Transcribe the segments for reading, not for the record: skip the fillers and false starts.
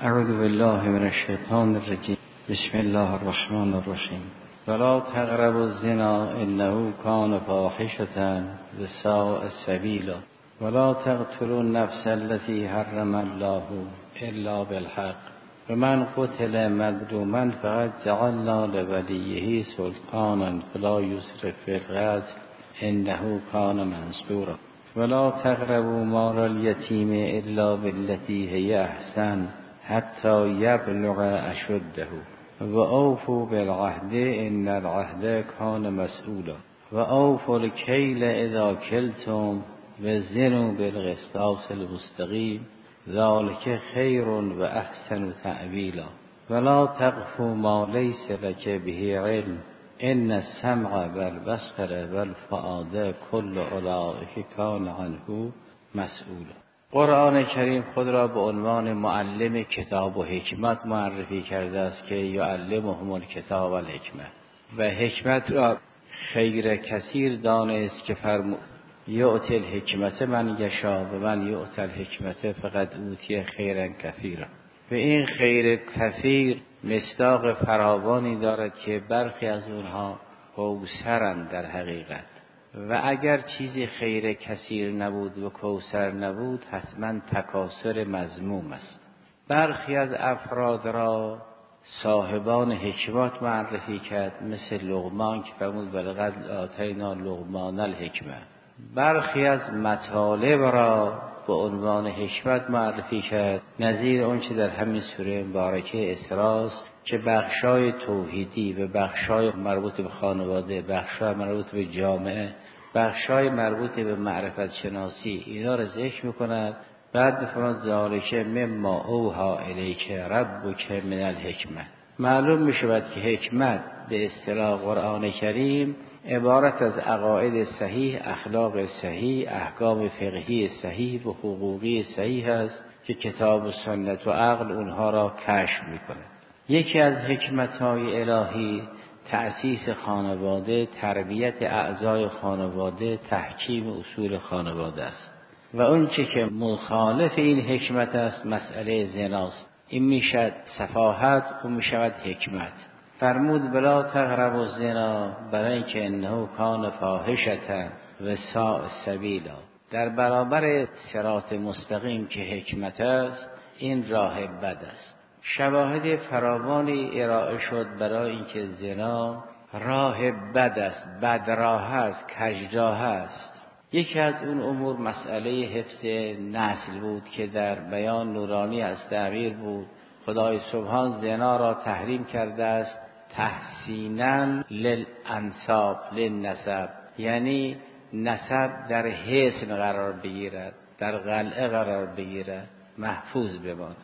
اعوذ بالله من الشیطان الرجیم. بسم الله الرحمن الرحیم. ولا تقربوا الزنا انه کان فاحشة وساء سبیلا ولا تقتلوا النفس التي حرم الله الا بالحق ومن قتل مظلوما فقد جعلنا لوليه سلطانا فلا يسرف في القتل انه کان منصورا ولا تقربوا مال اليتيم الا بالتي هي احسن حتی یبلغ اشده و اوفوا بالعهد ان العهد کان مسئولا و اوفوا الکیل اذا کلتم و زنوا بالقسطاس المستقیم ذلک خیر و احسن تأویلا ولا تقف ما لیس لک به علم ان السمع والبصر والفؤاد کل اولئک کان عنه مسئولا. قرآن کریم خود را به عنوان معلم کتاب و حکمت معرفی کرده است که یعلمهم الکتاب و الحکمت و حکمت را خیر کثیر دانست که فرمود یؤتی الحکمت من یشاء و من یؤتی الحکمت فقد اوتی خیرا کثیرا. و این خیر کثیر مصداق فراوانی دارد که برخی از اونها کوثرند در حقیقت، و اگر چیزی خیر کثیر نبود و کوثر نبود حتما تکاثر مذموم است. برخی از افراد را صاحبان حکمت معرفی کرد، مثل لقمان که فرمود ولقد آتینا لقمان الحکمه. برخی از مطالب را به عنوان حکمت معرفی کرد، نظیر آنچه در همین سوره مبارکه اسراء که بخشای توحیدی و بخشای مربوط به خانواده، بخشای مربوط به جامعه، بخشای مربوط به معرفت شناسی اینا را ذکر میکند. بعد بفرماد ذالک مما اوحی الیک ربک من الحکمه. معلوم میشود که حکمت به اصطلاح قرآن کریم عبارت از عقاید صحیح، اخلاق صحیح، احکام فقهی صحیح و حقوقی صحیح است که کتاب و سنت و عقل اونها را کشف میکند. یکی از حکمت‌های الهی تأسیس خانواده، تربیت اعضای خانواده، تحکیم اصول خانواده است. و اون چه که مخالف این حکمت است مسئله زناست. این میشد سفاهت و میشود حکمت. فرمود بلا تقربوا الزنا برای اینکه انه کان فاحشة و ساء سبیلا. در برابر صراط مستقیم که حکمت است، این راه بد است. شواهد فراوانی ارائه شد برای اینکه زنا راه بد است، بد راه است، کج راه است. یکی از اون امور مسئله حفظ نسل بود که در بیان نورانی از تغییر بود. خدای سبحان زنا را تحریم کرده است تحسینا للانساب للنسب، یعنی نسب در حسن قرار بگیرد، در قلعه قرار بگیرد، محفوظ بماند.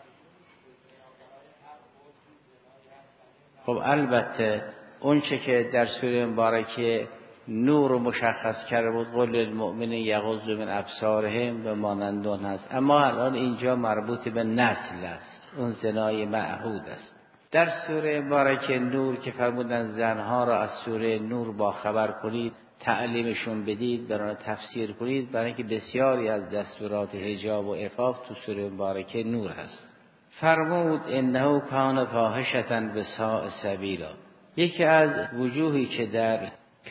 خب البته اون چه که در سوره مبارکه نور رو مشخص کرده بود قل للمؤمنین یغضوا من ابصارهم و مانند آن است، اما الان اینجا مربوط به نسل است، اون زنای معهود است. در سوره مبارکه نور که فرمودن زنها را از سوره نور با خبر کنید، تعلیمشون بدید، برای تفسیر کنید، برای اینکه بسیاری از دستورات حجاب و عفاف تو سوره مبارکه نور هست. فرمود انه کان فاحشة و ساء سبیلا. یکی از وجوهی که در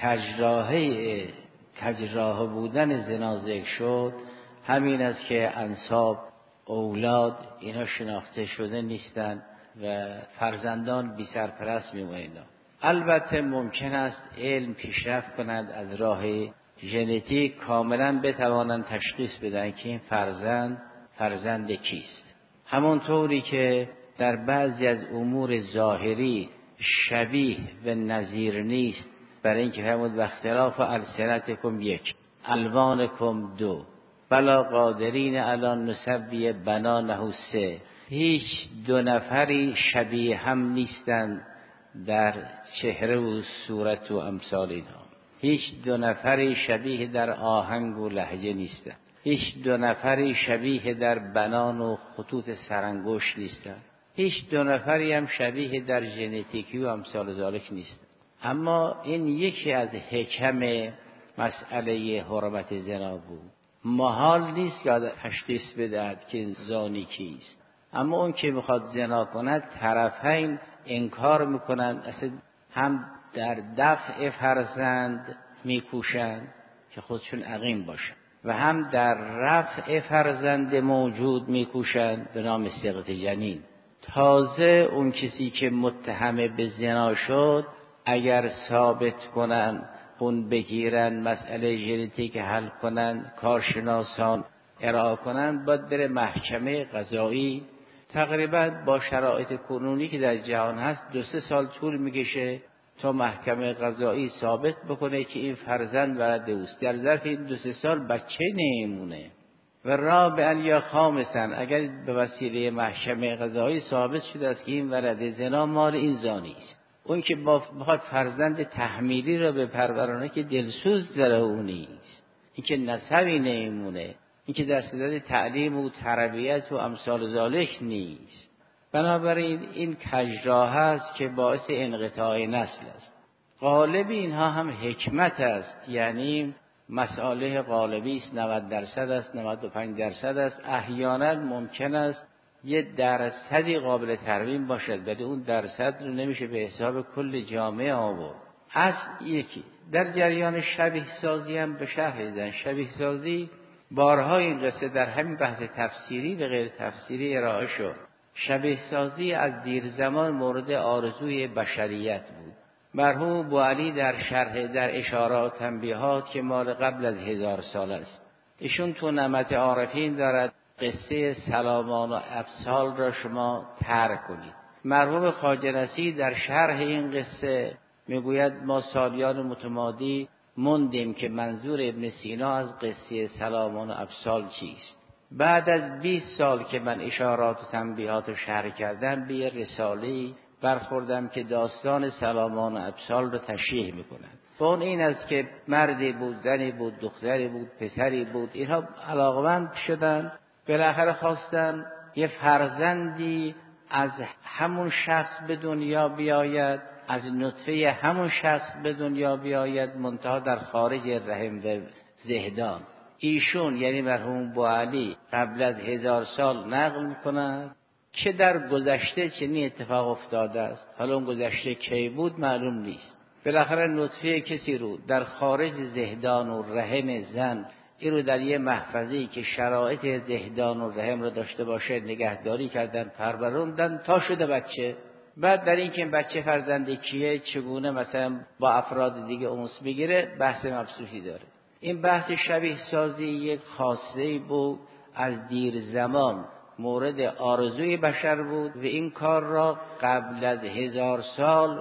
کجراه بودن زنا ذکر شد همین است که انساب، اولاد اینا شناخته شده نیستند و فرزندان بی سرپرست میمونند. البته ممکن است علم پیشرفت کند، از راه ژنتیک کاملا بتوانند تشخیص بدن که این فرزند کیست. همونطوری که در بعضی از امور ظاهری شبیه و نظیر نیست، برای اینکه فرمود و اختلاف السنتکم یک الوانکم دو بلا قادرین علی نسوی بنانه سه. هیچ دو نفری شبیه هم نیستند در چهره و صورت و امثال اینها. هیچ دو نفری شبیه در آهنگ و لهجه نیستند. هیچ دو نفری شبیه در بنان و خطوط سرانگشت نیستند. هیچ دو نفری هم شبیه در ژنتیکی و امثال ذالک نیست. اما این یکی از حکم مسئله حرمت زنا بود. محال نیست که تشخیص بدهد که زانی کیست، اما اون که میخواد زنا کند طرفین انکار میکنند، اصلا هم در دفع فرزند میکوشند که خودشون عقیم باشن و هم در رفع فرزند موجود میکوشند به نام سقط جنین. تازه اون کسی که متهم به زنا شد اگر ثابت کنن، اون بگیرن، مسئله ژنتیک حل کنن، کارشناسان ارائه کنن، باید بره محکمه قضایی. تقریبا با شرایط کنونی که در جهان هست 2-3 سال طول میکشه تا محکمه قضایی ثابت بکنه که این فرزند ولد اوست. در ظرف این 2-3 سال بچه نمیمونه. و رابعاً یا خامساً اگر به وسیله محکمه قضایی ثابت شده است که این ولد زنا مال این زانی است، اون که بخواد فرزند تحمیلی را بپرورانه که دلسوز داره اون نیست، این که نسبی نمیمونه، این که در صدد تعلیم و تربیت و امثال ذالک نیست. بنابراین این کجراه است که باعث انقطاع نسل است. غالب اینها هم حکمت است، یعنی مساله غالبی است، 90% است، 95% است. احیانا ممکن است 1% قابل ترمیم باشد، ولی اون درصد رو نمیشه به حساب کل جامعه آورد. از یکی در جریان شبیه سازی هم به شرح دیدن. شبیه سازی بارها این قصه در همین بحث تفسیری و غیر تفسیری ارائه شد. شبیه سازی از دیر زمان مورد آرزوی بشریت بود. مرحوم بوعلی در شرح در اشارات تنبیهات که مال قبل از 1000 سال است، ایشون تو نمط عارفین دارد قصه سلامان و ابسال را شما ترک کنید. مرحوم خواجه نصیر در شرح این قصه میگوید ما سالیان متمادی موندیم که منظور ابن سینا از قصه سلامان و ابسال چیست. بعد از 20 سال که من اشارات و تنبیهات رو شرح کردم به یه رساله‌ای برخوردم که داستان سلامان و ابسال رو تشریح میکنند. و اون این است که مردی بود، زنی بود، دختری بود، پسری بود، اینها علاقمند شدن، بالاخره خواستن یه فرزندی از همون شخص به دنیا بیاید، از نطفه همون شخص به دنیا بیاید، منتها در خارج رحم و زهدان. ایشون یعنی مرحوم بوعلی قبل از 1000 سال نقل میکنند که در گذشته چنین اتفاق افتاده است. حالا اون گذشته کی بود معلوم نیست. بالاخره نطفه کسی رو در خارج زهدان و رحم زن، این رو در یه محفظه‌ای که شرایط زهدان و رحم رو داشته باشه نگهداری کردن، پروروندن تا شده بچه. بعد در این که این بچه فرزند کیه، چگونه مثلا با افراد دیگه انس بگیره، بحث مبسوطی داره. این بحث شبیه سازی یک خاصه‌ای بود از دیر زمان، مورد آرزوی بشر بود و این کار را قبل از 1000 سال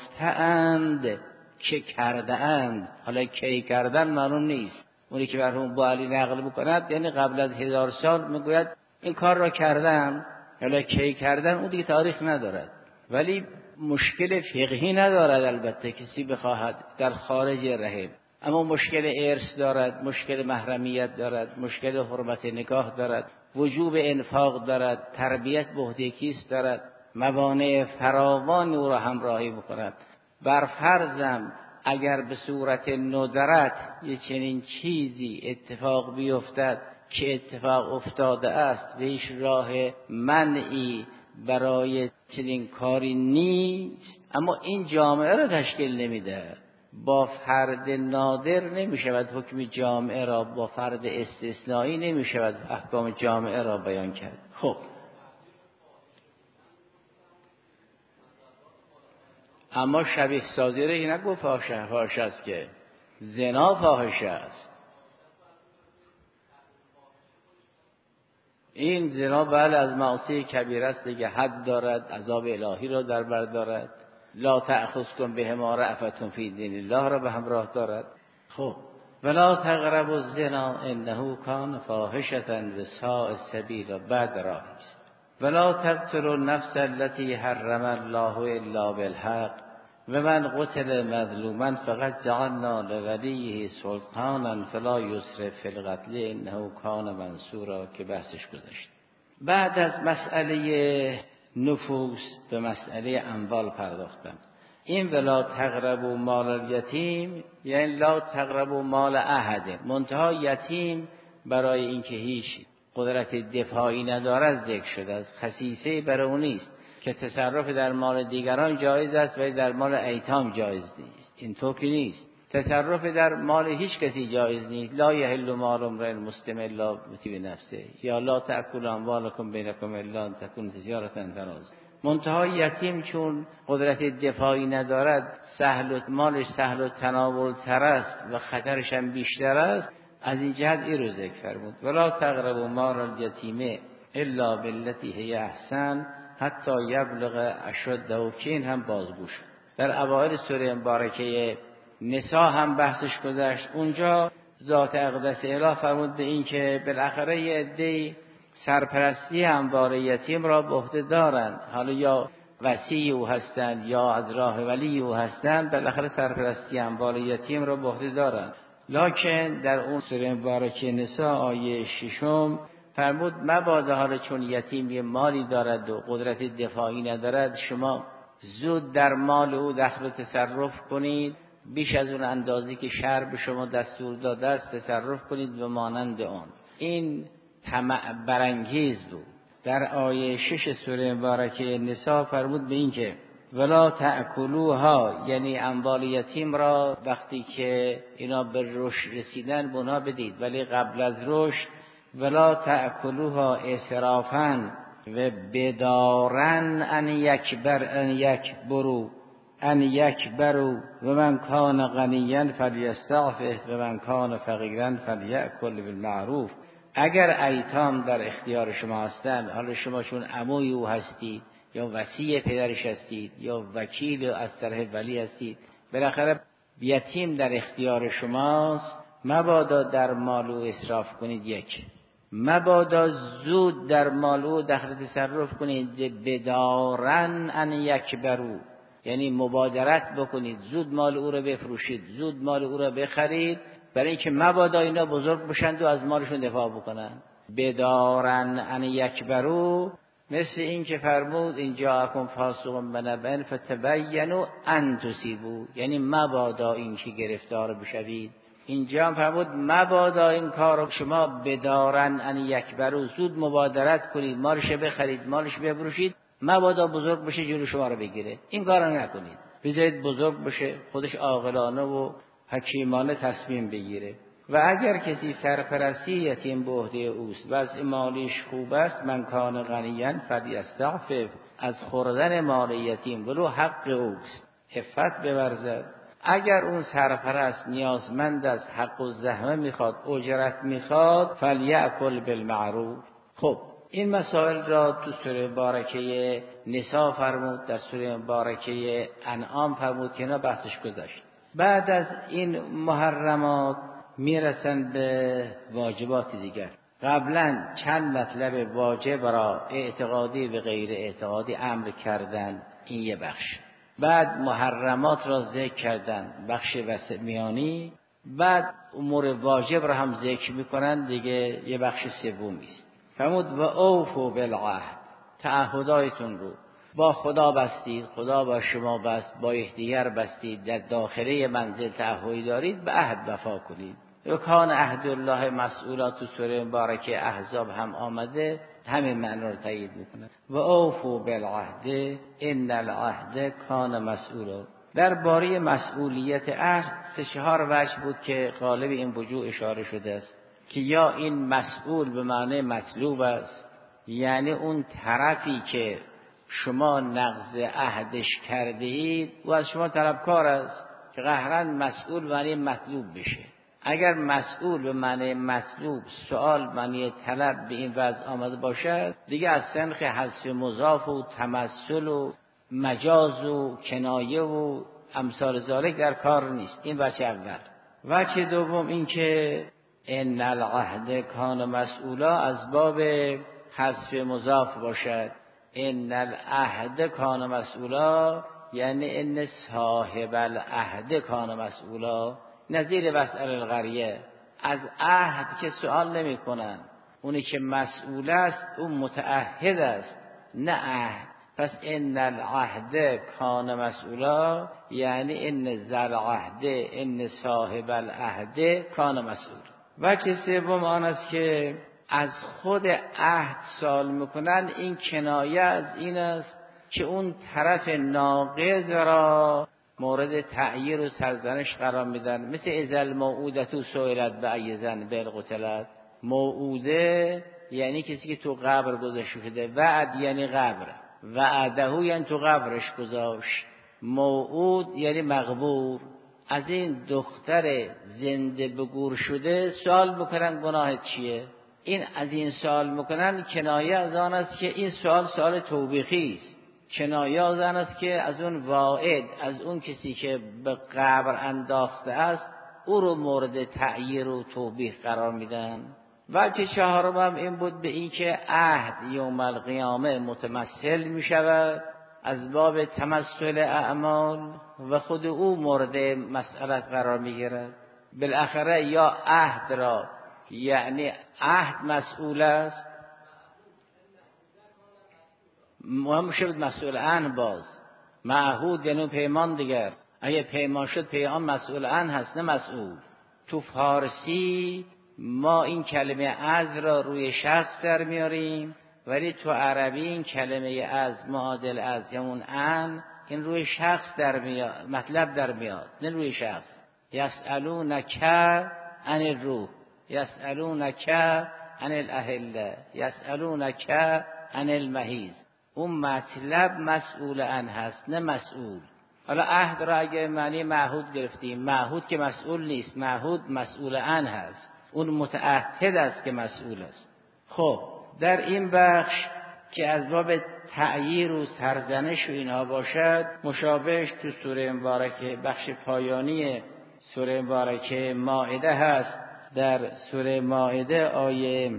گفتند که کرده اند. حالا کی کردن معلوم نیست. اونی که مرحوم بوعلی نقل میکند یعنی قبل از 1000 سال میگوید این کار را کردن. حالا کی کردن اون دیگه تاریخ ندارد، ولی مشکل فقهی ندارد. البته کسی بخواهد در خارج رحم، اما مشکل ارث دارد، مشکل محرمیت دارد، مشکل حرمت نکاح دارد، وجوب انفاق دارد، تربیت به عهده کیست دارد، موانع فراوان او را همراهی بکند. بر فرضم اگر به صورت ندرت یه چنین چیزی اتفاق بیفتد که اتفاق افتاده است و هیچ راه منعی برای چنین کاری نیست، اما این جامعه را تشکیل نمیده. با فرد نادر نمیشود حکم جامعه را، با فرد استثنایی نمیشود احکام جامعه را بیان کرد. خب اما شبیه سازی را این نگفت فاحشه است، که زنا فاحشه است. این زنا بله از معاصی کبیره است دیگه، حد دارد، عذاب الهی را در بر دارد. لا تأخذکم بهما رأفة فی دین الله را به همراه دارد. خب ولا تقربوا الزنا انه کان فاحشة و ساء سبیلا، بعد راهی است. ولا تقتلوا النفس التي حرم الله الا بالحق و من قتل مظلوما فقد جعلنا لولیه سلطانا فلا یسرف فی القتل انه کان منصورا، که بحثش گذشت. بعد از مسئله نفوس به مسئله اموال پرداختم. این ولا تقربوا مال الیتیم یعنی لا تقربوا مال احد، منتها یتیم برای اینکه هیچ قدرت دفاعی ندارد ذکر شده است. خصیصه برای اون نیست که تصرف در مال دیگران جایز است ولی در مال ایتام جایز نیست. اینطور که نیست. تصرف در مال هیچ کسی جایز نیست. لا یحل مال امرئ مسلم الا بطیب نفسه، یا لا تأکلوا اموالکم بینکم الا ان تکون تجارة تراض. منتها یتیم چون قدرت دفاعی ندارد، مالش سهل و تناول تر است و خطرش هم بیشتر است، از این جهت این رو ذکر فرمود ولا تقربوا مال الیتیم الا بالتی هی احسن حتی یبلغ اشده. که این هم بازگو شد. در اوایل سوره مبارکه نساء هم بحثش گذشت. اونجا ذات اقدس اله فرمود به این که بالاخره یه عده‌ای سرپرستی اموال یتیم را به عهده دارن، حالا یا وصی او هستند یا از راه ولی او هستند، بالاخره سرپرستی اموال یتیم را به عهده دارن. لکن در اون سوره مبارکه نساء آیه 6 فرمود مبادا حالا چون یتیم یه مالی دارد و قدرت دفاعی ندارد شما زود در مال او دخل و تصرف کنید، بیش از اون اندازی که شرع به شما دستور داده است تصرف کنید و مانند آن. این طمع برانگیز بود. در آیه 6 سوره مبارکه نساء فرمود به این که ولا تأکلوها، یعنی اموال یتیم را وقتی که اینا به رشد رسیدن به اونها بدید، ولی قبل از رشد ولا تأکلوها اسرافا و بدارن ان یکبروا و من کان غنیا فلیستعفف و من کان فقیرا فلیأکل بالمعروف. اگر ایتام در اختیار شما هستند، حالا شما چون عموی او هستید یا وصی پدرش هستید یا وکیل از طرف ولی هستید، بالاخره یتیم در اختیار شماست، مبادا در مال او اسراف کنید. یک، مبادا زود در مال او دخل تصرف کنید. بدارن ان یکبروا، یعنی مبادرت بکنید، زود مال او را بفروشید، زود مال او را بخرید، برای اینکه مبادا اینا بزرگ بشند و از مالشون دفاع بکنن. بدارن ان یکبروا، مثل این که فرمود این جاءکم فاسق بنبأ فتبینوا ان تصیبوا، یعنی مبادا این که گرفتار بشوید. اینجا هم فرمود مبادا این کار شما بدارن ان یکبروا، زود مبادرت کنید، مالش بخرید، مالش بفروشید، مبادا بزرگ بشه جلو شما رو بگیره. این کارو نکنید، بذارید بزرگ بشه، خودش عاقلانه و حکیمانه تصمیم بگیره. و اگر کسی سرپرستی یتیم به عهده اوست و از مالش خوب است، من کان غنیا فلیستعفف، از خوردن مال یتیم ولو حق اوست عفت بورزد. اگر اون سرپرست نیازمند از حق و زحمه میخواد، اجرت میخواد، فلیأکل بالمعروف. خب این مسائل را تو سوره مبارکه نساء فرمود، در سوره مبارکه انعام فرمود که اینا بحثش گذشت. بعد از این محرمات میرسن به واجبات دیگر. قبلا چند مطلب واجب را اعتقادی و غیر اعتقادی امر کردن، این یه بخش. بعد محرمات را ذکر کردن، بخش میانی. بعد امور واجب را هم ذکر میکنن دیگه، یه بخش سومی است. فرمود و اوفوا بالعهد، تعهداتون رو با خدا بستید، خدا با شما بست، با یکدیگر بستید، در داخله منزل تعهدی دارید، به عهد وفا کنید. و کان عهد الله مسئولا، تو سوره مبارکه احزاب هم آمده، همین معنی رو تایید میکنه. و اوفوا بالعهد ان العهد کان مسئولا. درباره مسئولیت عهد 3-4 وجه بود که غالب این وجوه اشاره شده است که یا این مسئول به معنی مطلوب است، یعنی اون طرفی که شما نقض عهدش کرده اید و از شما طلبکار است، که قهرن مسئول به معنی مطلوب بشه. اگر مسئول به معنی مطلوب، سوال معنی طلب به این وضع آمده باشد، دیگه از سنخ حذف مضاف و تمثل و مجاز و کنایه و امثال ذالک در کار نیست. این وجه اول. وجه دوم این که ان العهد کان مسئولا از باب حذف مضاف باشد. ان العهد کان مسئولا یعنی ان صاحب العهد کان مسئولا، نظیر مسئله القریه. از عهد که سوال نمی کنن، اونی که مسئول است اون متعهد است، نه عهد. پس ان العهد کان مسئولا یعنی ان ذل عهد، ان صاحب العهد کان مسئول. وجه سوم آن است که از خود عهد سوال میکنن، این کنایه از این است که اون طرف ناقض را مورد تعییر و سرزنش قرار میدن. مثل اذا الموعودة سئلت بأی ذنب قتلت. موعوده یعنی کسی که تو قبر گذاشته شده، وعد یعنی قبر، وعده یعنی تو قبرش گذاشت، موعود یعنی مقبور. از این دختر زنده به گور شده سوال بکنن گناه چیه؟ این از این سوال میکنن کنایه از آن است که این سوال توبیخی است، کنایه از آن است که از اون واعد، از اون کسی که به قبر انداخته است، او رو مورد تعییر و توبیخ قرار میدن. وجه چهارم هم این بود به این که عهد یوم القیامه متمثل میشود از باب تمثل اعمال و خود او مورد مسئلت قرار میگیرد. بالاخره یا عهد را، یعنی عهد مسئول است، مهم شد مسئول عنه، باز معهود یعنی پیمان دیگر، اگه پیمان شد پیمان مسئول عنه هست نه مسئول. تو فارسی ما این کلمه از را روی شخص در میاریم، ولی تو عربی این کلمه از معادل از همون عن این روی شخص در میاد، مطلب در میاد نه روی شخص. یسألونک عن الروح، یسألونک عن الاهله، یسألونک عن المحیض. اون مطلب مسئول عن هست نه مسئول. حالا عهد را اگه معنی معهود گرفتیم، معهود که مسئول نیست، معهود مسئول عن هست، اون متعهد است که مسئول است. خب در این بخش که از باب تعییر و سرزنش و اینها باشد، مشابهش تو سوره مبارکه بخش پایانی سوره مبارکه مائده هست. در سوره مائده آیه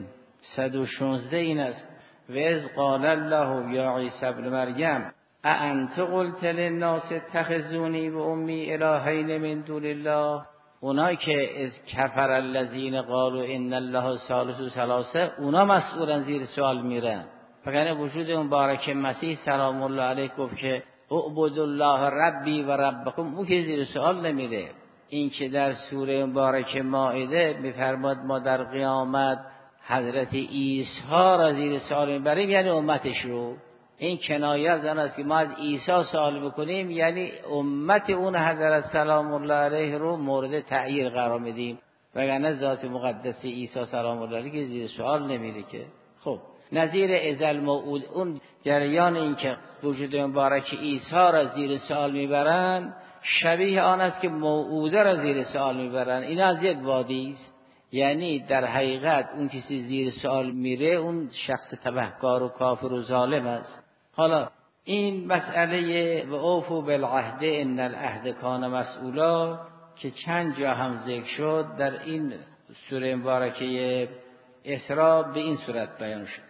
116 این است: و اذ قال الله یا عیسی ابن مریم اانت قلت للناس اتخذونی و امی الهین من دون الله. اونایی که از کفر الذین قالوا ان الله ثالث ثلاثه، اونا مسئولن، زیر سوال میرن. فکر وجود مبارک مسیح سلام الله علیه گفت که اعبدوا الله ربی و ربکم، او که زیر سوال نمیره. این که در سوره مبارک مائده میفرماد ما در قیامت حضرت عیسی را زیر سوال میبریم، یعنی امتش رو. این کنایه از آن است که ما از عیسی سوال بکنیم، یعنی امت اون حضرت سلام الله علیه رو مورد تعییر قرار میدیم، وگرنه ذات مقدس عیسی سلام الله علیه که زیر سوال نمیره که. خب نظیر ازل موعود، اون جریان این که وجود مبارک عیسی را زیر سوال میبرن شبیه آن است که موعوده را زیر سوال میبرن. این از یک وادی است، یعنی در حقیقت اون کسی زیر سوال میره اون شخص تبهکار و کافر و ظالم است. حالا این مسئله و اوفوا بالعهد ان العهد کان مسئولا که چند جا هم ذکر شد در این سوره مبارکه اسراء به این صورت بیان شد.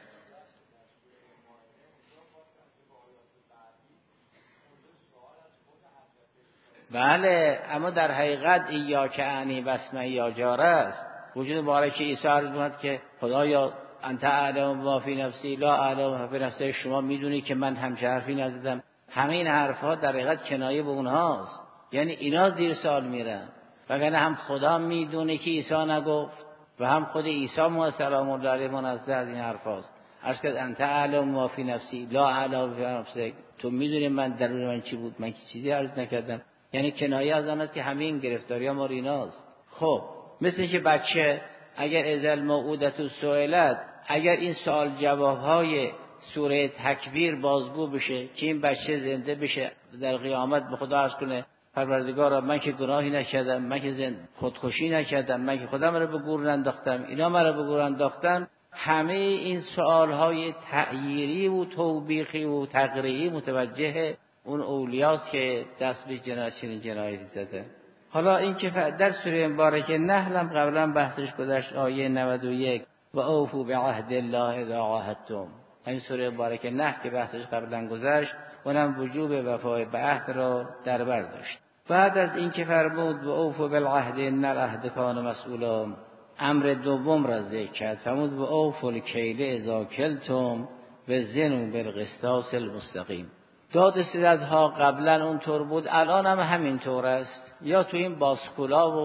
بله، اما در حقیقت ایاک اعنی بسمه یا جاره است. وجود مبارک عیسی عرض می‌کند که خدایا انت اعلم ما فی نفسی لا اعلم ما فی نفسی، شما میدونی که من همچه حرفی نزدم. همه این حرفها در حقیقت کنایه به اونهاست، یعنی اینا زیر سوال میرن، وگرنه هم خدا میدونه که عیسی نگفت و هم خود عیسی ما سلام الله علیه منزه از این حرفاست. عرض کرد انت اعلم ما فی نفسی لا اعلم ما فی نفسی، تو میدونی من درون من چی بود، من که چیزی عرض نکردم. یعنی کنایه از آن است که همین گرفتاری ما ایناست. خب مثل که بچه اگر ازل موعودة سئلت، اگر این سوال جوابهای سوره تکویر بازگو بشه که این بچه زنده بشه در قیامت به خدا عرض کنه پروردگارا من که گناهی نکردم، من که خودکشی نکردم، من که خودم رو به گور انداختم، اینا مرا به گور انداختن، همه این سوالهای تعییری و توبیخی و تقریعی متوجه اون اولیاست که دست به چنین جنایتی زده. حالا این که در سوره مبارکه نحل هم قبلا بحثش گذشت، آیه 91 و اوفوا بعهد الله اذا عاهدتم. این سوره مبارکه نحل که بحثش قبلا گذشت اونم وجوب وفای به عهد را در بر داشت. بعد از این که فرمود و اوفوا بالعهد ان العهد کان مسئولا، امر دوم را ذکر کرد، فرمود و اوفوا الکیل اذا کلتم و زنوا بالقسطاس المستقیم. داد ستدها قبلا اونطور بود، الان هم همینطور است. یا تو این باسکولا و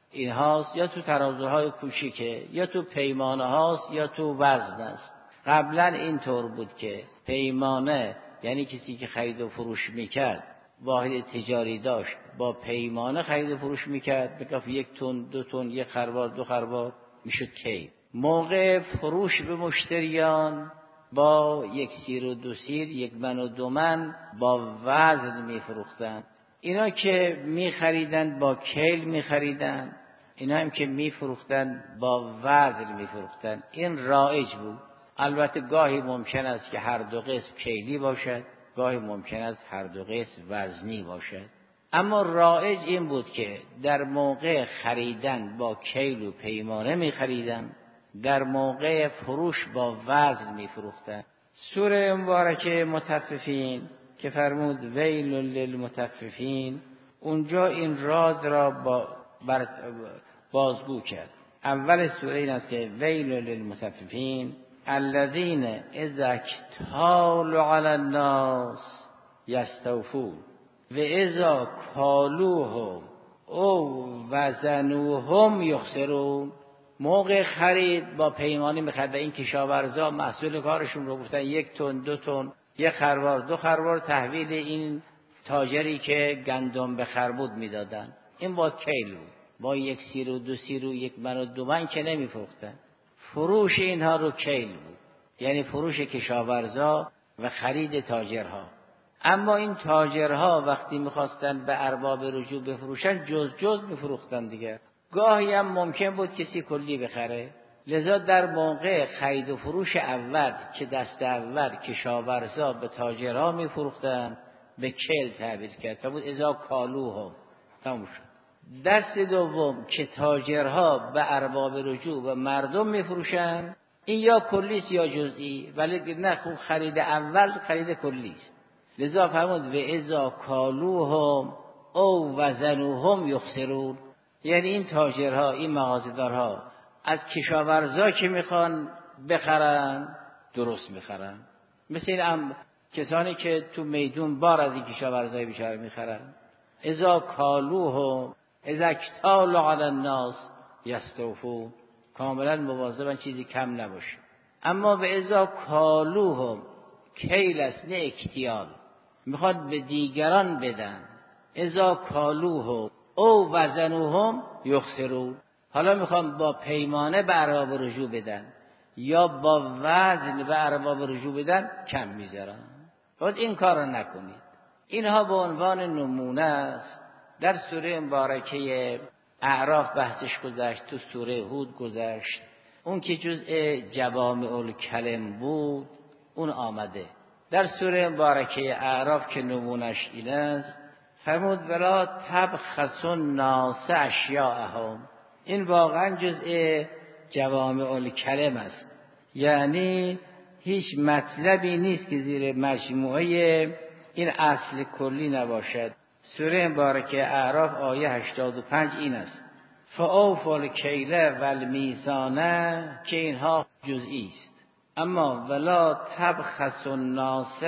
این هاست، یا تو ترازوهای کوچیکه، یا تو پیمانه هاست، یا تو وزن است. قبلا اینطور بود که پیمانه یعنی کسی که خرید و فروش میکرد واحد تجاری داشت، با پیمانه خرید و فروش میکرد، بگفت 1 تن 2 تن 1 خروار 2 خروار میشد کیل. موقع فروش به مشتریان با 1 سیر و 2 سیر 1 من و 2 من با وزن میفروختند. اینا که میخریدند با کیل میخریدند، اینا هم که میفروختند با وزن میفروختند. این رایج بود. البته گاهی ممکن است که هر دو قسم کیلی باشد، گاهی ممکن است هر دو قسم وزنی باشد، اما رایج این بود که در موقع خریدن با کیل و پیمانه میخریدن، در موقع فروش با وزن میفروختن. سوره مبارکه مطففین که فرمود ویل للمطففین، اونجا این راز را بازگو کرد. اول سوره این است که ویل للمطففین الذین اذا اکتالوا علی الناس یستوفون و اذا کالوهم او وزنوهم یخسرون. موقع خرید با پیمانی میخرد. این کشاورزا مسئول کارشون رو گفتن 1 تن 2 تن 1 خروار 2 خروار تحویل این تاجری که گندم به خربود میدادن. این با کیل بود، با 1 سیر و 2 سیر و 1 من و 2 من که نمیفروختن. فروش اینها رو کیل بود، یعنی فروش کشاورزا و خرید تاجرها. اما این تاجرها وقتی میخواستن به ارباب رجوع بفروشن جز میفروختن دیگه. گاهی هم ممکن بود کسی کلی بخره. لذا در موقع خرید و فروش اول که دست اول کشاورزا به تاجرها میفروختن به کیل تعبیر کرد تا بود اذا کالوهم تموم شد. دست دوم که تاجرها به ارباب رجوع و مردم میفروشن، این یا کلیست یا جزئی، ولی نه خوب خرید اول خرید کلیست. لذا فرمود و اذا کالوهم او وزنوهم یخسرون، یعنی این تاجرها این مغازه‌دارها از کشاورزا که میخوان بخرن درست میخرن، مثل این کسانی که تو میدون بار از این کشاورزای بیچاره میخرن. اذا کالوهم اذا اکتالوا علی الناس یستوفون، کاملا مواظبن چیزی کم نباشه. اما به اذا کالوهم کیل است نه اکتیال، میخواد به دیگران بدن. اذا کالوهم او وزنوهم یخسرون، حالا میخوام با پیمانه به ارباب رجوع بدن یا با وزن به ارباب رجوع بدن کم میذارن. باید این کار رو نکنید. اینها به عنوان نمونه است. در سوره مبارکه اعراف بحثش گذشت، تو سوره هود گذشت، اون که جزء جوامع الکلم بود اون آمده. در سوره مبارکه اعراف که نمونش این است فرمود ولا تبخسوا الناس اشیاءهم، این واقعا جزء جوامع الکلم است، یعنی هیچ مطلبی نیست که زیر مجموعه این اصل کلی نباشد. سوره مبارکه اعراف آیه 85 این است فاوفوا الکیل والمیزان، که اینها جزئی است. اما ولا تبخسوا الناس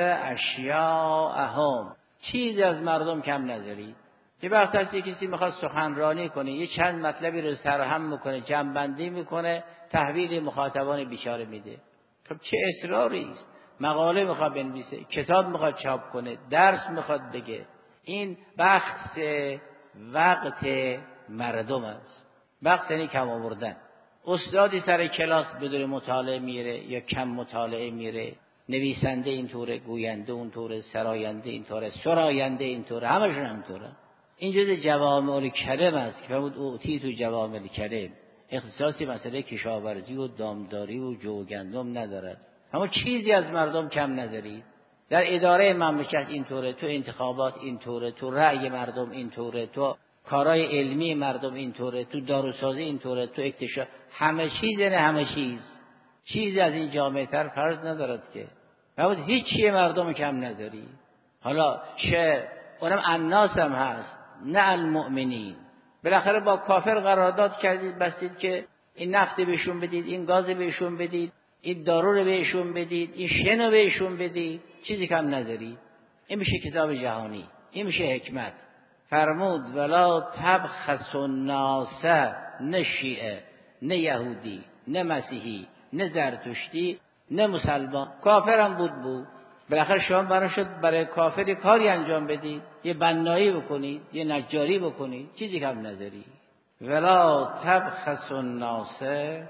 اشیاءهم، چیزی از مردم کم نذارید. یه وقت هست کسی میخواد سخنرانی کنه، یه چند مطلبی رو سرهم میکنه، جمع‌بندی میکنه، تحویل مخاطبان بیچاره میده. خب چه اصراری است؟ مقاله میخواد بنویسه، کتاب میخواد چاپ کنه، درس میخواد بگه. این بخس وقت مردم است. بخس یعنی کم آوردن. استادی سر کلاس بدون مطالعه میره یا کم مطالعه میره، نویسنده اینطوره، گوینده اونطوره، سراینده اینطوره، سراینده اینطوره، همشون همینطوره. این جزء جوامع الکلم است که فرمود اوتی تو جوامع الکلم، اختصاصی مسئله کشاورزی و دامداری و جو و گندم ندارد. اما چیزی از مردم کم ندارید. در اداره مملکت اینطوره، تو انتخابات اینطوره، تو رأی مردم اینطوره، تو کارهای علمی مردم اینطوره، تو داروسازی اینطوره، تو اکتشاف، همه چیز نه همه چیزی از این جامعه تر فرض ندارد که باید هیچ چیه مردم کم نذاری. حالا چه اونم الناس هم هست نه المؤمنین. بالاخره با کافر قرارداد کردید بستید که این نفت بهشون بدید، این گاز بهشون بدید، این دارو رو بهشون بدید، این شن رو بهشون بدید، چیزی کم نذاری. این میشه کتاب جهانی، این میشه حکمت. فرمود ولا تبخس الناس، نه شیعه، نه یهودی، نه مسیحی، نه زرتشتی، نه مسلمان، کافرم بود. بالاخره شما برای شد برای کافر کاری انجام بدید، یه بنایی بکنید، یه نجاری بکنید، چیزی کم نذاری. ولا تبخس الناس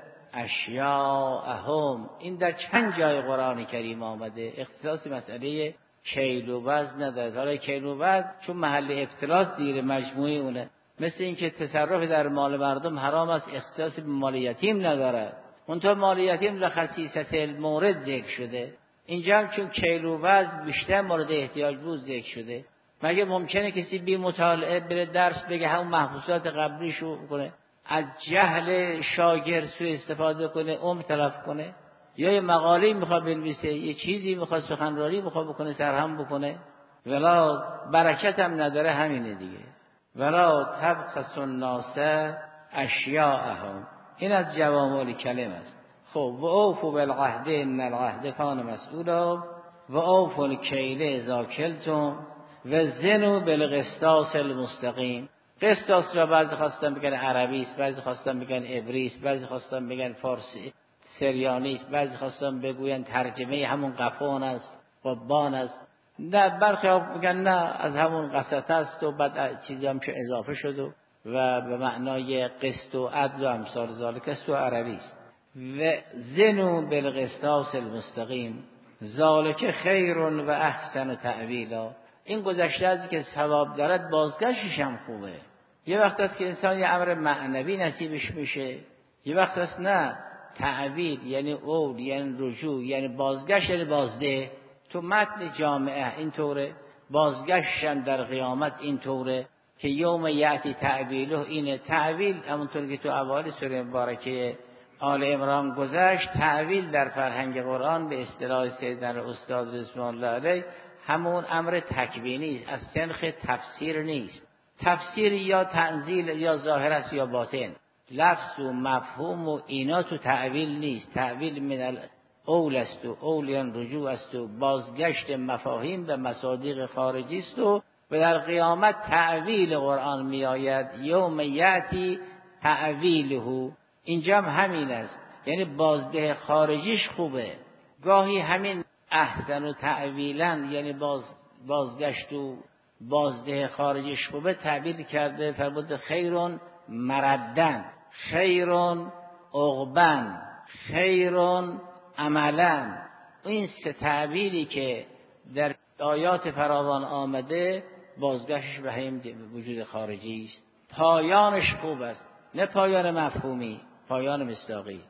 اشیاءهم، این در چند جای قرآن کریم آمده. اختصاص مسئله کیل و وزن نداره. حالا کیل و وزن چون محل ابتلاس زیر مجموعه اونه، مثل اینکه تصرف در مال مردم حرام است، اختصاص به مال یتیم نداره. اونطور مال یتیم لخصیصت المورد ذکر شده. اینجا هم چون کیل و وزن بیشتر مورد احتیاج بود ذکر شده. مگه ممکنه کسی بی مطالعه بره درس بگه همون محفوظات قبلیشو کنه، از جهل شاگرد سوء استفاده کنه، عمر تلف کنه؟ یا یه مقاله میخواد بنویسه، یه چیزی میخواد سخنرانی میخواد بکنه، سرهم بکنه، ولا برکت هم نداره. همینه دیگه. ولا تبخس الناس اشیاءهم، این از جوامع کلم است. خب و اوفوا بالعهد ان العهد کان مسئولا و اوفوا الکیل اذا کلتم و زنوا بالقسطاس المستقیم. قسطاس را بعضی خواستن بگن عربی است، بعضی خواستن بگن عبری است، بعضی خواستن بگن فارسی سریانی است، بعضی خواستن بگوین ترجمه همون قفون است، قبان است. نه، برخی میگن نه از همون قسط است و بعد چیزی هم که اضافه شد و به معنای قسط و عدل و امثال ذالک است و عربی است. و زنوا بالقسطاس المستقیم ذالک خیر و احسن تأویلا. این گذشته ازی که ثواب دارد بازگشتش هم خوبه. یه وقت است که انسان یه امر معنوی نصیبش میشه، یه وقت است نه تعویل یعنی اول یعنی رجوع یعنی بازگشت یعنی بازده. تو متن جامعه اینطوره، بازگشتن در قیامت اینطوره که یوم یأتی تعویله. اینه تعویل همونطور که تو اوایل سوره مبارکه آل عمران گذشت. تعویل در فرهنگ قرآن به اصطلاح سیدنا استاد رضوان الله علیه همون امر تکوینی است، از سنخ تفسیر نیست. تفسیر یا تنزیل یا ظاهر است یا باطن، لفظ و مفهوم و اینا تو تعویل نیست. تعویل من الاول است و اولیان رجوع است و بازگشت مفاهیم به مصادیق خارجی است و در قیامت تعویل قرآن می آید. یوم یأتی تعویله، اینجا هم همین است، یعنی بازده خارجیش خوبه. گاهی همین احسن و تعویلا یعنی بازگشت و بازده خارجیش خوبه تعبیر کرده. فرمود خیرون مردن، خیرون عقبن، خیرون عملا. این سه تعبیری که در آیات فراوان آمده بازگشتش به همین وجود خارجی است. پایانش خوب است، نه پایان مفهومی، پایان مصداقی.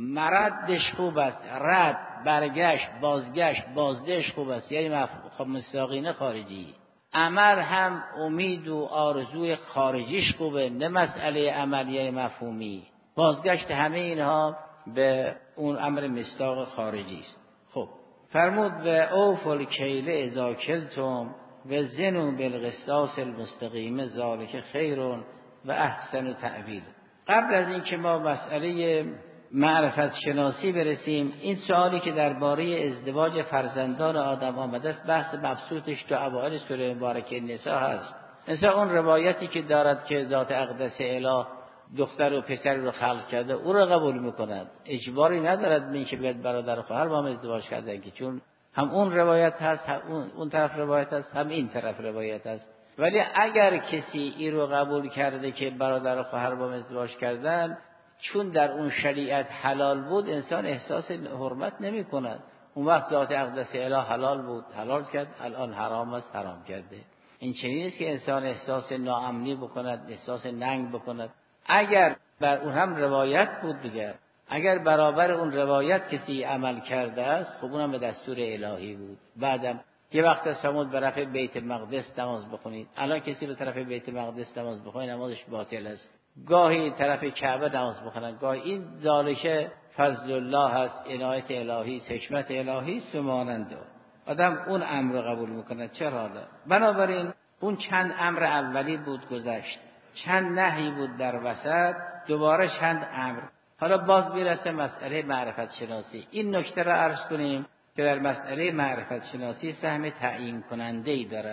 مردش خوب است، رد برگشت، بازگشت، بازدهش خوب است، یعنی مصداقی نه خارجی. عمل هم امید و آرزوی خارجیش خوبه، نه مسئله عمل یعنی مفهومی. بازگشت همه اینها به اون امر مصداق خارجی است. خب فرمود و اوفوا الکیل اذا کلتم و زنوا بالقسطاس المستقیم ذالک خیر و احسن تأویل. قبل از اینکه ما مسئله معرفت شناسی برسیم، این سوالی که درباره ازدواج فرزندان آدم آمده است بحث مبسوطش تو اوائل سوره مبارکه نساء هست. مثلا اون روایتی که دارد که ذات اقدس اله دختر و پسر رو خلق کرده او رو قبول میکند، اجباری ندارد به اینکه بیاد برادر و خواهر با هم ازدواج کردن، که چون هم اون روایت هست، هم اون طرف روایت هست، هم این طرف روایت هست. ولی اگر کسی این رو قبول کرده که برادر و خواهر با هم ازدواج کردن، چون در اون شریعت حلال بود، انسان احساس حرمت نمی کند. اون وقت ذات اقدس اله حلال بود حلال کرد، الان حرام است حرام کرده. این چنین است که انسان احساس ناامنی بکند، احساس ننگ بکند. اگر بر اون هم روایت بود دیگه، اگر برابر اون روایت کسی عمل کرده است، خب اونم به دستور الهی بود. بعدم یه وقت از فرمود به طرف بیت مقدس نماز بخونید. الان کسی به طرف بیت مقدس نماز بخونه نمازش باطل است. گاهی طرف کعبه نماز بخونن، گاهی این ذالک فضل الله هست، عنایت الهی، حکمت الهی است و مانند. آدم اون امر رو قبول میکنه. چرا؟ بنابراین اون چند امر اولی بود گذشت، چند نهی بود در وسط، دوباره چند امر. حالا باز میرسه مسئله معرفت شناسی. این نکته را عرض کنیم که در مسئله معرفت شناسی سهم تعیین کننده ای دارد.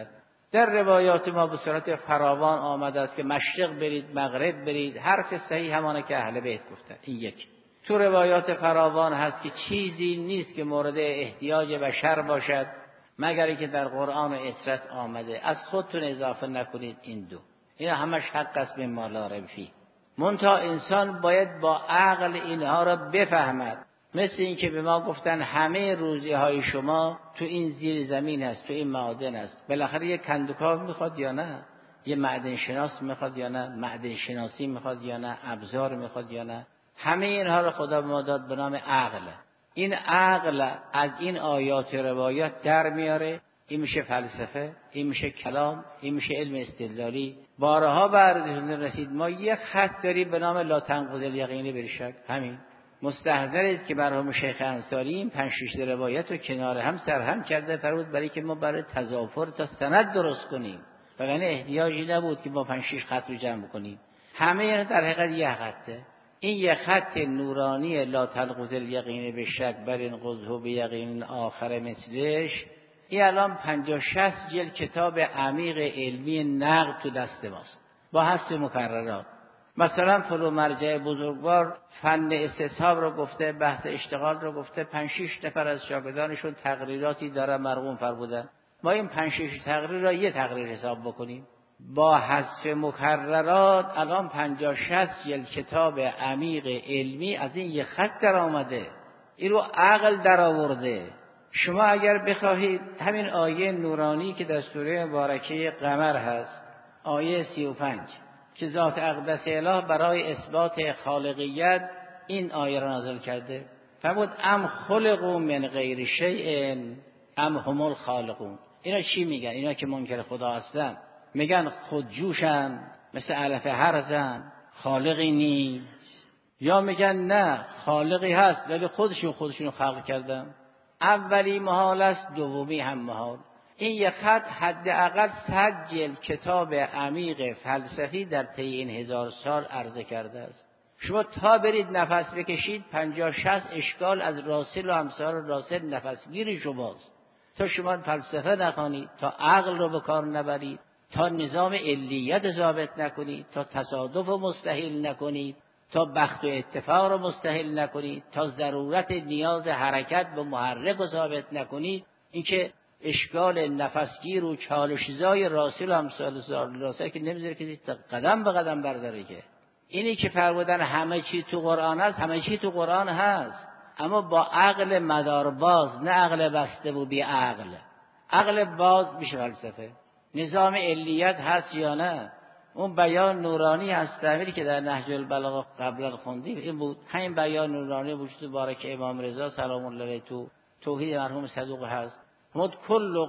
در روایات ما به صورت فراوان آمده است که مشرق برید مغرب برید، حرف صحیح همانه که اهل بیت گفتن. این یک. تو روایات فراوان هست که چیزی نیست که مورد احتیاج بشر باشد مگر که در قرآن و عترت آمده، از خودتون اضافه نکنید. این دو، این همش حق است مما لا ریب فیه. منتها انسان باید با عقل اینها را بفهمد. مثل این که به ما گفتن همه روزی های شما تو این زیر زمین هست، تو این معادن هست. بالاخره یک کندوکاو میخواد یا نه؟ یه معدن شناس میخواد یا نه؟ معدن شناسی میخواد یا نه؟ ابزار میخواد یا نه؟ همه اینها رو خدا به ما داد به نام عقل. این عقل از این آیات و روایات در میاره. این میشه فلسفه، این میشه کلام، این میشه علم استدلالی. بارها به عرضتون رسید ما یک خط داریم به نام لا تنقض الیقین بالشک. همین مستحضرید که مرحوم شیخ انصاری این 5-6 روایت رو کنار هم سرهم کرده فرمود برای که ما برای تضافر تا سند درست کنیم، وگرنه احتیاجی نبود که ما 5-6 خط رو جمع کنیم. همه اینا در حقیقت یک خطه. این یک خط نورانی لا تنقض الیقین بالشک بل انقضه بیقین آخر مثلش، این الان 50-60 جلد کتاب عمیق علمی نقد تو دست ماست با حذف مکررات. مثلا فلو مرجع بزرگوار فن استصحاب رو گفته، بحث اشتغال رو گفته، 5-6 نفر از شاگردانشون تقریراتی داره مرقوم فرمودن. ما این 5-6 تقریر را یه تقریر حساب بکنیم با حذف مکررات، الان 50-60 جلد کتاب عمیق علمی از این یه خط در آمده. این رو عقل در آورده. شما اگر بخواهید همین آیه نورانی که در سوره مبارکه قمر هست، آیه 35 که ذات اقدس اله برای اثبات خالقیت این آیه را نازل کرده، فرمود ام خلقوا من غیر شیء ام هم الخالقون. اینا چی میگن؟ اینا که منکر خدا هستن میگن خودجوشن، مثل علف هرزن، خالقی نیست. یا میگن نه خالقی هست ولی خودشون خلق کردن. اولی محال است، دومی هم محال. این یک خط حداقل 100 جلد کتاب عمیق فلسفی در طی این 1000 سال عرضه کرده است. شما تا برید نفس بکشید 50-60 اشکال از راسل و امثال راسل نفسگیر شماست. تا شما فلسفه نخوانید، تا عقل رو به کار نبرید، تا نظام علیت ثابت نکنید، تا تصادف رو مستحیل نکنید، تا بخت و اتفاق رو مستحیل نکنید، تا ضرورت نیاز حرکت به محرک رو ثابت نکنید، این که اشکال نفسگیر و چالشزای راسل و امثال راسل که نمیذاره کسی قدم به قدم برداره. که اینی که فرمودن همه چی تو قرآن هست، همه چی تو قرآن هست، اما با عقل مدارباز، نه عقل بسته و بی عقل. عقل باز میشه فلسفه. نظام علیت هست یا نه؟ اون بیان نورانی هست تعبیری که در نهج البلاغه قبلا خوندیم این بود. همین بیان نورانی وجود بارک امام رضا سلام الله علیه تو توحید مرحوم صدوق هست. مد کل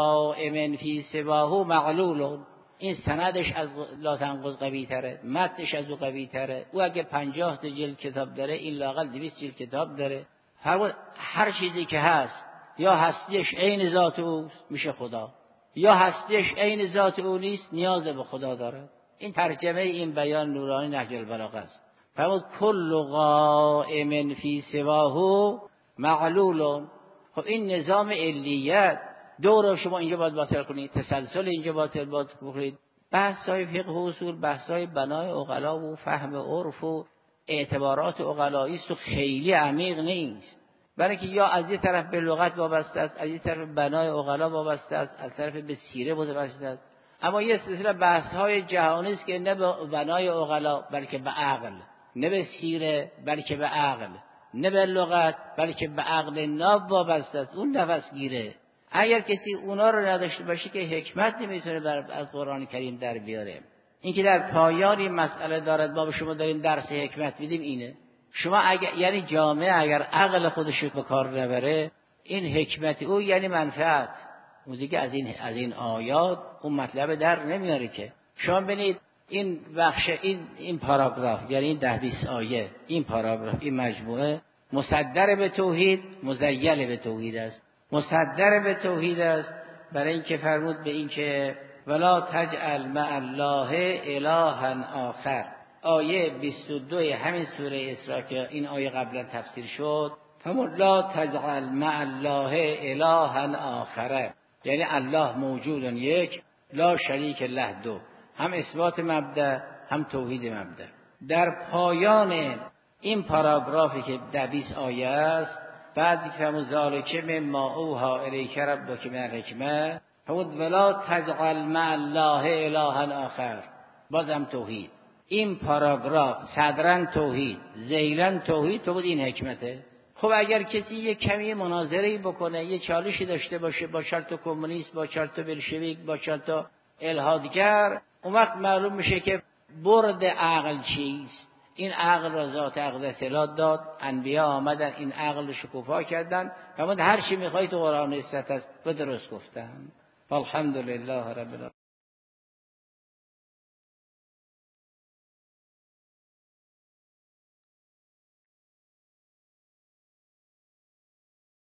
قائم فی سواه معلول. این سندش از لا تنقض قوی تره، متنش از او قوی تره. او اگه 50 جلد کتاب داره، این لااقل 200 جلد کتاب داره. هر چیزی که هست یا هستیش عین ذات او میشه خدا، یا هستیش عین ذات او نیست نیاز به خدا داره. این ترجمه این بیان نورانی نهج البلاغه است. فرمود کل قائم فی سواه معلول. خب این نظام علیت دور شما اینجا باید باطل کنید، تسلسل اینجا باطل کنید. بحث‌های فقه و اصول، بحث‌های بنای عقلا و فهم عرف و اعتبارات عقلایی است و خیلی عمیق نیست. برای که یا از یه طرف به لغت وابسته است، از یه طرف بنای عقلا وابسته است، از طرف به سیره وابسته است. اما یه سلسله بحث‌های جهانی است که نه به بنای عقلا بلکه به عقل، نه به سیره بلکه به عقل، نه به لغت بلکه به عقل ناب وابسته است. اون نفسگیره. اگر کسی اونا رو نداشته باشه که حکمت نمیتونه از قرآن کریم در بیاره. این که در پایان این مسئله دارد ما به شما داریم درس حکمت میدیم اینه. شما اگر یعنی جامعه اگر عقل خودش رو به کار نبره، این حکمت او یعنی منفعت، اون دیگه از این آیات اون مطلب در نمیاره. که شما ببینید این بخش این پاراگراف یعنی این 10-20 آیه، این پاراگراف، این مجموعه مصدر به توحید، مزیل به توحید است. مصدر به توحید است برای اینکه فرمود به این که ولا تجعل مع الله الها آخر. آیه 22 همین سوره اسراء که این آیه قبلا تفسیر شد، فرمود لا تجعل مع الله الها آخر، یعنی الله موجود یک لا شریک له 2، هم اثبات مبدأ هم توحید مبدأ. در پایان این پاراگرافی که 20 آیه است، بعضی که فرمود ذالک مما اوحی الیک ربک من الحکمه، فرمود ولا تجعل مع الله الها آخر، بازم توحید. این پاراگراف صدرا توحید، ذیلا توحید، تو بود این حکمته. خب اگر کسی یک کمی مناظره‌ای بکنه، یه چالشی داشته باشه با چند تا کمونیست، با چند تا بلشویک، با چند تا الحادگر، اون وقت معلوم میشه که برد عقل چیست. این عقل را ذات اقدس اطلاع داد، انبیا آمدن این عقل رو شکوفا کردن، فرمود هر چی میخوای تو قرآن است و درست گفتن. الحمدلله رب العالمین.